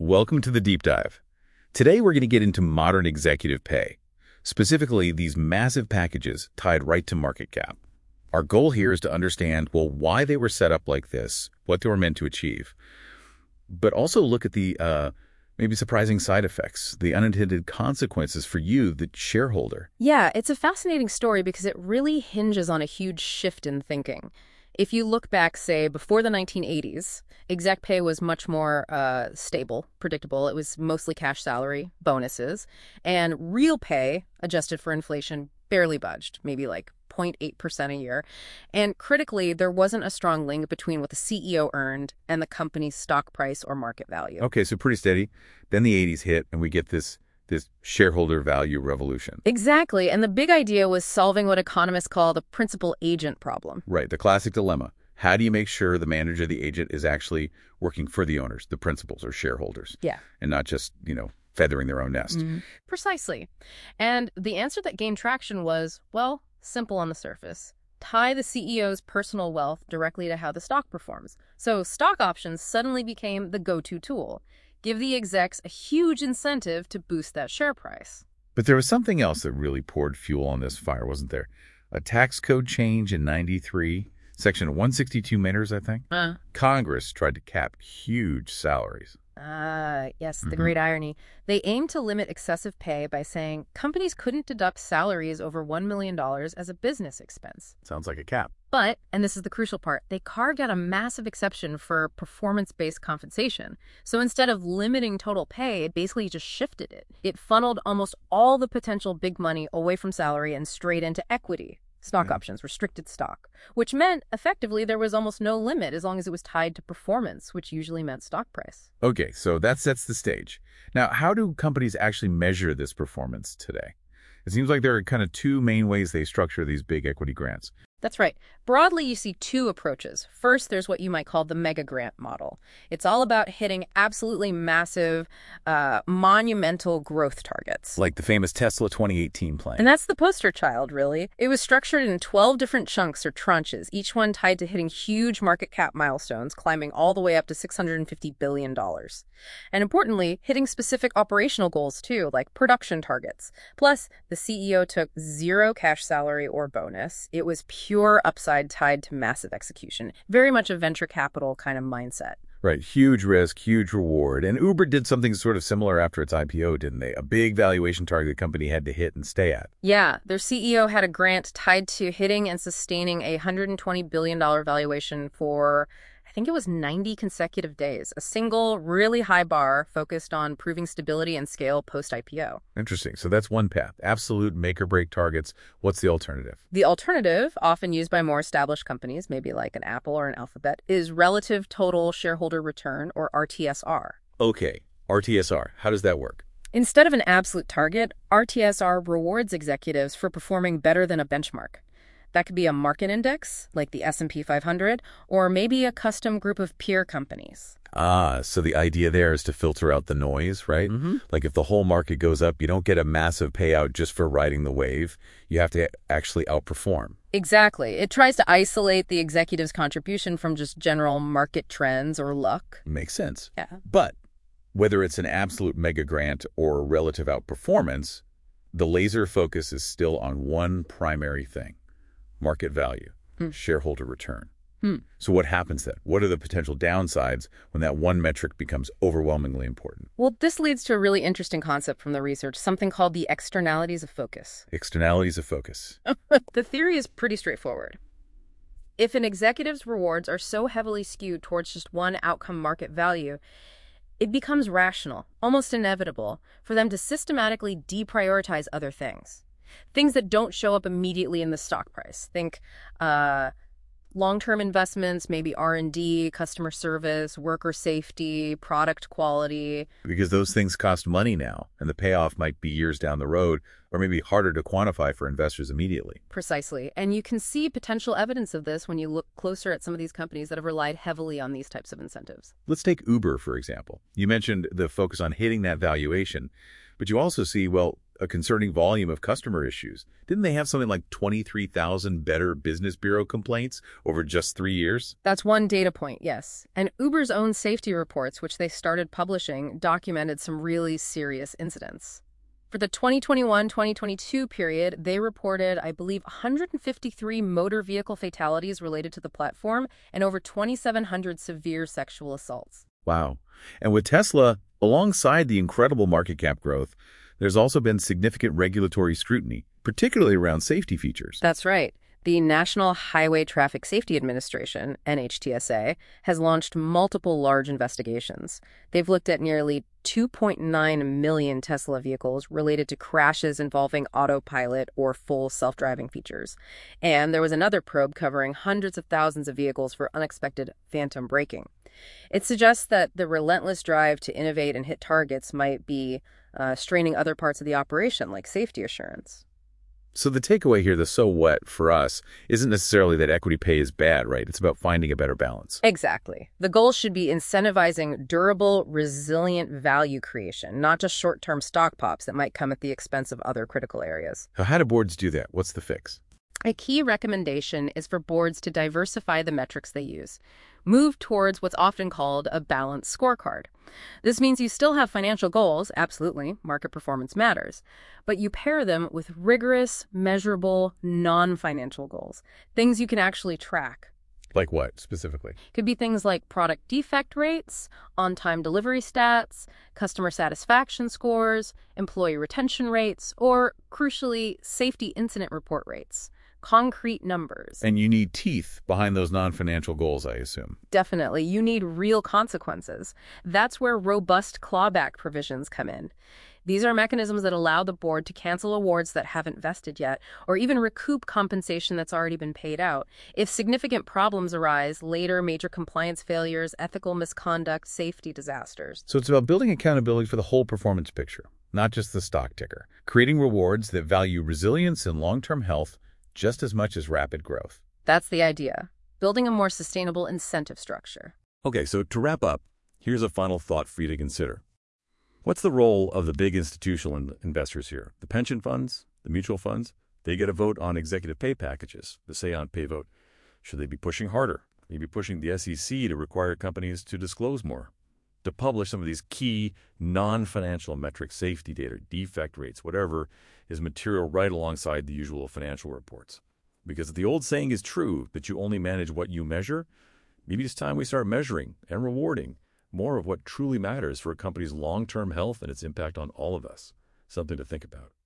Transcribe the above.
Welcome to the Deep Dive. Today we're going to get into modern executive pay, specifically these massive packages tied right to market cap. Our goal here is to understand, well, why they were set up like this, what they were meant to achieve, but also look at the maybe surprising side effects, the unintended consequences for you, the shareholder. Yeah, it's a fascinating story because it really hinges on a huge shift in thinking. If you look back, say, before the 1980s, exec pay was much more stable, predictable. It was mostly cash salary, bonuses, and real pay, adjusted for inflation, barely budged, maybe like 0.8% a year. And critically, there wasn't a strong link between what the CEO earned and the company's stock price or market value. Okay, so pretty steady. Then the 80s hit, and we get this shareholder value revolution. Exactly. And the big idea was solving what economists call the principal agent problem. Right, the classic dilemma. How do you make sure the manager, the agent, is actually working for the owners, the principals or shareholders? Yeah. And not just, feathering their own nest. Precisely. And the answer that gained traction was, well, simple on the surface. Tie the CEO's personal wealth directly to how the stock performs. So stock options suddenly became the go-to tool. Give the execs a huge incentive to boost that share price. But there was something else that really poured fuel on this fire, wasn't there? A tax code change in 93, Section 162 matters, I think. Congress tried to cap huge salaries. Yes, the great irony. They aimed to limit excessive pay by saying companies couldn't deduct salaries over $1 million as a business expense. Sounds like a cap. But, and this is the crucial part, they carved out a massive exception for performance-based compensation. So instead of limiting total pay, it basically just shifted it. It funneled almost all the potential big money away from salary and straight into equity. Stock options, restricted stock, which meant effectively there was almost no limit as long as it was tied to performance, which usually meant stock price. Okay, so that sets the stage. Now, how do companies actually measure this performance today? It seems like there are kind of two main ways they structure these big equity grants. That's right. Broadly, you see two approaches. First, there's what you might call the mega grant model. It's all about hitting absolutely massive, monumental growth targets. Like the famous Tesla 2018 plan. And that's the poster child, really. It was structured in 12 different chunks or tranches, each one tied to hitting huge market cap milestones, climbing all the way up to $650 billion. And importantly, hitting specific operational goals, too, like production targets. Plus, the CEO took zero cash salary or bonus. It was pure upside tied to massive execution. Very much a venture capital kind of mindset. Right. Huge risk, huge reward. And Uber did something sort of similar after its IPO, didn't they? A big valuation target the company had to hit and stay at. Yeah. Their CEO had a grant tied to hitting and sustaining a $120 billion valuation for, I think it was 90 consecutive days. A single, really high bar focused on proving stability and scale post-IPO. Interesting. So that's one path. Absolute make-or-break targets. What's the alternative? The alternative, often used by more established companies, maybe like an Apple or an Alphabet, is relative total shareholder return, or RTSR. Okay. RTSR. How does that work? Instead of an absolute target, RTSR rewards executives for performing better than a benchmark. That could be a market index, like the S&P 500, or maybe a custom group of peer companies. So the idea there is to filter out the noise, right? Like if the whole market goes up, you don't get a massive payout just for riding the wave. You have to actually outperform. Exactly. It tries to isolate the executive's contribution from just general market trends or luck. Makes sense. Yeah. But whether it's an absolute mega grant or relative outperformance, the laser focus is still on one primary thing. Market value, shareholder return. So what happens then? What are the potential downsides when that one metric becomes overwhelmingly important? Well, this leads to a really interesting concept from the research, something called the externalities of focus. Externalities of focus. The theory is pretty straightforward. If an executive's rewards are so heavily skewed towards just one outcome market value, it becomes rational, almost inevitable, for them to systematically deprioritize other things. Things that don't show up immediately in the stock price. Think long-term investments, maybe R&D, customer service, worker safety, product quality. Because those things cost money now, and the payoff might be years down the road, or maybe harder to quantify for investors immediately. Precisely. And you can see potential evidence of this when you look closer at some of these companies that have relied heavily on these types of incentives. Let's take Uber, for example. You mentioned the focus on hitting that valuation, but you also see, well, a concerning volume of customer issues. Didn't they have something like 23,000 Better Business Bureau complaints over just 3 years? That's one data point, yes. And Uber's own safety reports, which they started publishing, documented some really serious incidents. For the 2021-2022 period, they reported, I believe, 153 motor vehicle fatalities related to the platform and over 2,700 severe sexual assaults. Wow. And with Tesla, alongside the incredible market cap growth, there's also been significant regulatory scrutiny, particularly around safety features. That's right. The National Highway Traffic Safety Administration, NHTSA, has launched multiple large investigations. They've looked at nearly 2.9 million Tesla vehicles related to crashes involving autopilot or full self-driving features. And there was another probe covering hundreds of thousands of vehicles for unexpected phantom braking. It suggests that the relentless drive to innovate and hit targets might be straining other parts of the operation, like safety assurance. So the takeaway here, the so what for us, isn't necessarily that equity pay is bad, right? It's about finding a better balance. Exactly. The goal should be incentivizing durable, resilient value creation, not just short-term stock pops that might come at the expense of other critical areas. So how do boards do that? What's the fix? A key recommendation is for boards to diversify the metrics they use. Move towards what's often called a balanced scorecard. This means you still have financial goals, absolutely, market performance matters, but you pair them with rigorous, measurable, non-financial goals, things you can actually track. Like what, specifically? Could be things like product defect rates, on-time delivery stats, customer satisfaction scores, employee retention rates, or, crucially, safety incident report rates. Concrete numbers. And you need teeth behind those non-financial goals, I assume. Definitely. You need real consequences. That's where robust clawback provisions come in. These are mechanisms that allow the board to cancel awards that haven't vested yet, or even recoup compensation that's already been paid out. If significant problems arise later, major compliance failures, ethical misconduct, safety disasters. So it's about building accountability for the whole performance picture, not just the stock ticker. Creating rewards that value resilience and long-term health just as much as rapid growth. That's the idea. Building a more sustainable incentive structure. Okay, so to wrap up, here's a final thought for you to consider. What's the role of the big institutional investors here? The pension funds, the mutual funds, they get a vote on executive pay packages, the say-on-pay vote. Should they be pushing harder? Maybe pushing the SEC to require companies to disclose more, to publish some of these key non-financial metrics, safety data, defect rates, whatever is material right alongside the usual financial reports. Because if the old saying is true that you only manage what you measure, maybe it's time we start measuring and rewarding more of what truly matters for a company's long-term health and its impact on all of us. Something to think about.